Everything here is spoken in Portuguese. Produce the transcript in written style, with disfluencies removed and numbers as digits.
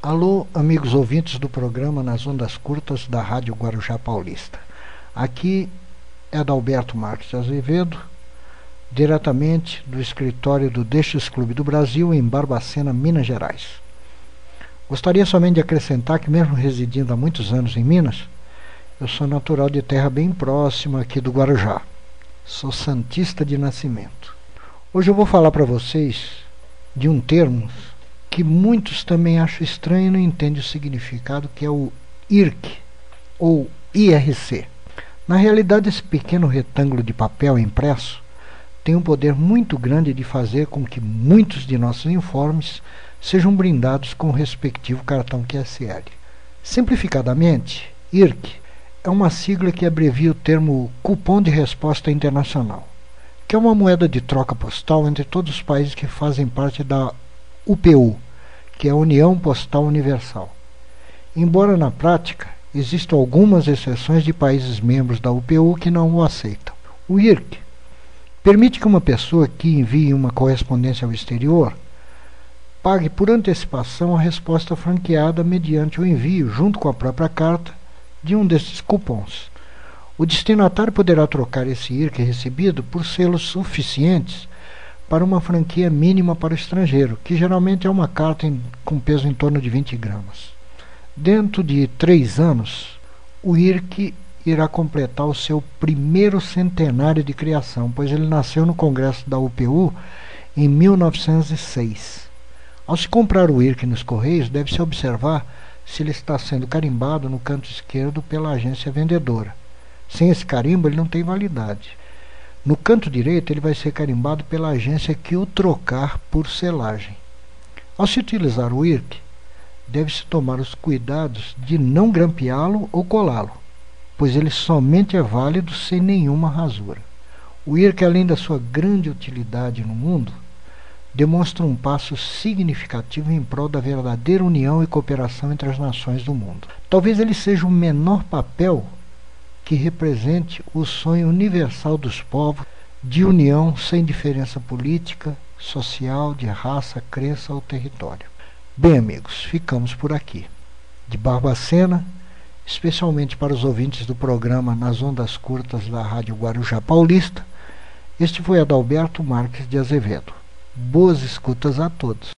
Alô, amigos ouvintes do programa Nas Ondas Curtas da Rádio Guarujá Paulista. Aqui é Adalberto Marques de Azevedo, diretamente do escritório do Deixas Clube do Brasil, em Barbacena, Minas Gerais. Gostaria somente de acrescentar que, mesmo residindo há muitos anos em Minas, eu sou natural de terra bem próxima aqui do Guarujá. Sou santista de nascimento. Hoje eu vou falar para vocês de um termo que muitos também acham estranho e não entendem o significado, que é o IRC, ou IRC. Na realidade, esse pequeno retângulo de papel impresso tem um poder muito grande de fazer com que muitos de nossos informes sejam brindados com o respectivo cartão QSL. Simplificadamente, IRC é uma sigla que abrevia o termo Cupom de Resposta Internacional, que é uma moeda de troca postal entre todos os países que fazem parte da UPU, que é a União Postal Universal. Embora na prática existam algumas exceções de países membros da UPU que não o aceitam. O IRC permite que uma pessoa que envie uma correspondência ao exterior pague por antecipação a resposta franqueada mediante o envio, junto com a própria carta, de um desses cupons. O destinatário poderá trocar esse IRC recebido por selos suficientes para uma franquia mínima para o estrangeiro, que geralmente é uma carta com peso em torno de 20 gramas. Dentro de 3 anos, o IRC irá completar o seu primeiro centenário de criação, pois ele nasceu no Congresso da UPU em 1906. Ao se comprar o IRC nos Correios, deve-se observar se ele está sendo carimbado no canto esquerdo pela agência vendedora. Sem esse carimbo, ele não tem validade. No canto direito, ele vai ser carimbado pela agência que o trocar por selagem. Ao se utilizar o IRC, deve-se tomar os cuidados de não grampeá-lo ou colá-lo, pois ele somente é válido sem nenhuma rasura. O IRC, além da sua grande utilidade no mundo, demonstra um passo significativo em prol da verdadeira união e cooperação entre as nações do mundo. Talvez ele seja o menor papel que represente o sonho universal dos povos de união sem diferença política, social, de raça, crença ou território. Bem, amigos, ficamos por aqui. De Barbacena, especialmente para os ouvintes do programa Nas Ondas Curtas da Rádio Guarujá Paulista, este foi Adalberto Marques de Azevedo. Boas escutas a todos.